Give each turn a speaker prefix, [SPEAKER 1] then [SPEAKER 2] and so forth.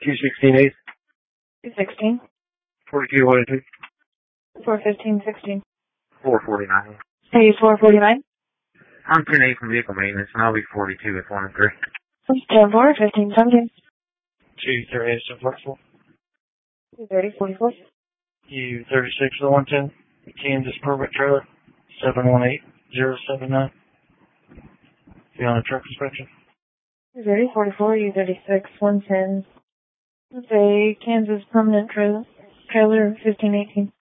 [SPEAKER 1] 216
[SPEAKER 2] 216.
[SPEAKER 1] 42 102
[SPEAKER 2] 415 16.
[SPEAKER 1] 449.
[SPEAKER 2] Hey, 449.
[SPEAKER 1] I'm 10-8 from vehicle maintenance, and I'll be 42 at 1 and 3.
[SPEAKER 2] 10 4 15 17.
[SPEAKER 1] 238 is flexible.
[SPEAKER 2] 230 44.
[SPEAKER 1] U36 to 110. Kansas permit trailer. 718079. Be on a truck inspection.
[SPEAKER 2] 230 44 U36 110. It's a Kansas permanent trailer 1518.